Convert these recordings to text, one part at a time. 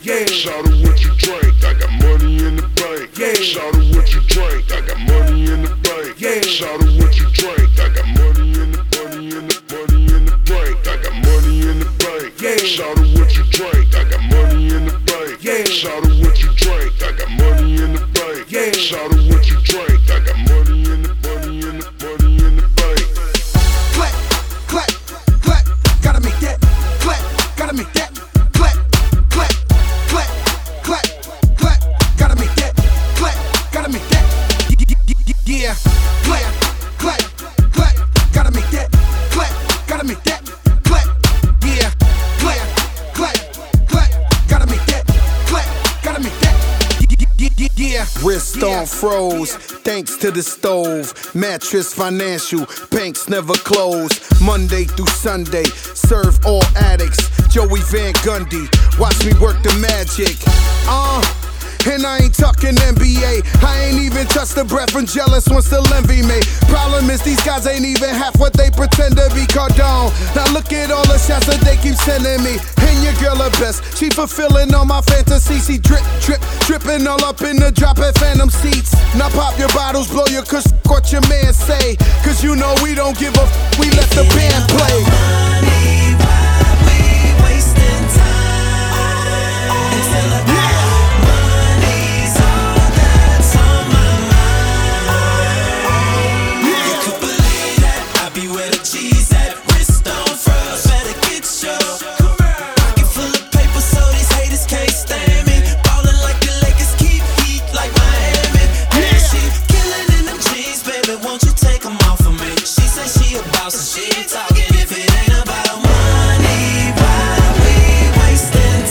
Yeah. Shout out what you drink, I got money in the bank. Yeah. Shout out what you drink, I got money in the bank. Yeah. Shout out what you drink, I got money in the money in the money in the bank. I got money in the bank. Yeah. Shout out what you drink, I got money in the bank. Yeah. Shout out what you drink, I got money in the bank. Yeah. Shout out what you drink, I got money in the money in the money in the bank. Clap, clap, clap, gotta make that. Clap, gotta make that. Clap, clap, clap, clap, clap, gotta make that. Clap, gotta make that. Yeah, clap, clap, clap, gotta make that. Clap, gotta make that. Clap, yeah, clap, clap, clap, gotta make that. Clap, gotta make that. Yeah. Wrist on froze, thanks to the stove. Mattress Financial, banks never close. Monday through Sunday, serve all addicts. Joey Van Gundy, watch me work the magic. And I ain't talking NBA. I ain't even touched the breath from jealous ones to envy me. Problem is these guys ain't even half what they pretend to be. Cardone. Now look at all the shots that they keep sending me. And your girl her best, she fulfilling all my fantasies. She drip, drip, dripping all up in the drop at Phantom seats. Now pop your bottles, blow your kush, what your man say. Cause you know we don't give a we let the band play. Money, why we wasting time? Until I die. Money's all that's on my mind. You could believe that I be where the G's at. Wrist on froze, better get your pocket full of paper so these haters can't stand me. Ballin' like the Lakers, keep heat like Miami. And she killing in them jeans, baby, won't you take them off of me? She say she a boss and she ain't talking if it ain't about money. Why we wasting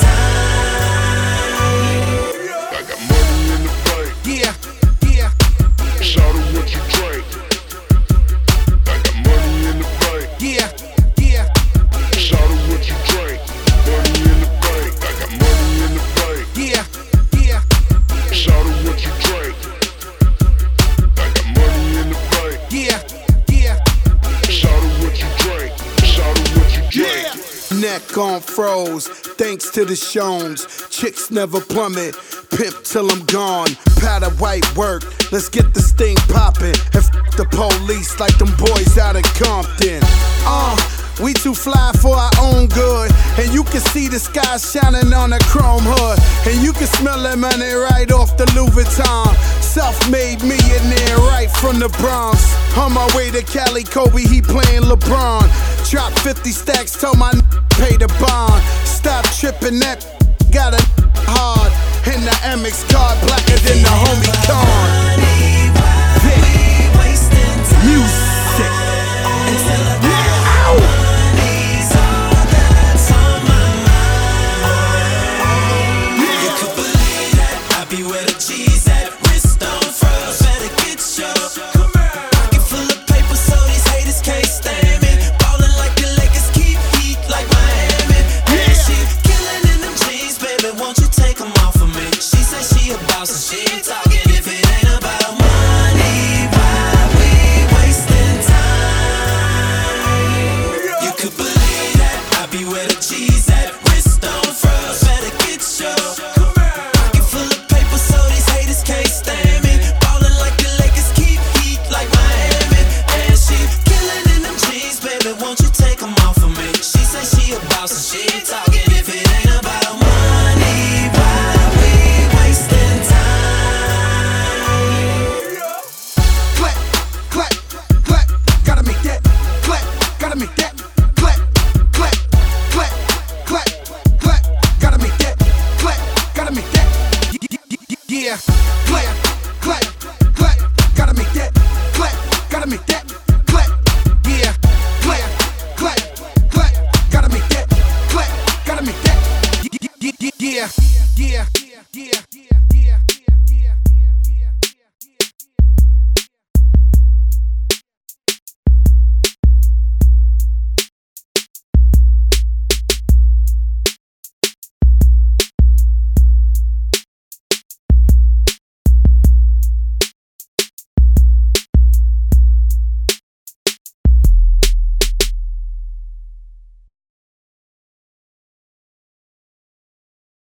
time? I got money in the bank. Yeah, yeah. Shout out what you drink. I got money in the bank. Yeah, yeah. Shout out what you drink. Money in the bank. I got money in the bank. Yeah, yeah. Shout out what you drink. I got money in the bank. Yeah, yeah. Shout out what you drink. Shout out what you drink. Neck on froze, thanks to the Shones. Chicks never plummet, pimp till I'm gone. Powder white work, let's get this thing poppin'. And f the police like them boys out in Compton. We too fly for our own good. And you can see the sky shining on a chrome hood. And you can smell that money right off the Louis Vuitton. Self-made millionaire right from the Bronx. On my way to Cali, Kobe, he playing LeBron. Drop 50 stacks, tell my pay the bond. Stop tripping, that got a hard. And the Amex card blacker than the homie Con.